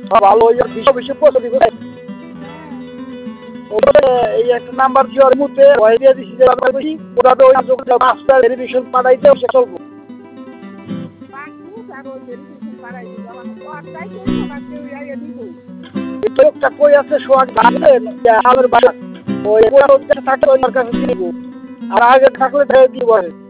ভালো ওই বিষয় বিষয় পৌঁছে দিবে এই একটা নাম্বার জিওর মধ্যে ওই দিয়ে দিছি যে আমরা বেশি ওটা তো ওই যখন মাস্টার ভেরিফিকেশন পাঠাইতে সে চলবো লোকটা কই আছে সোয়াগ জানেন আমার বাসা ওই থাকলে ওই কাছে দিব আর আগে থাকলে দিব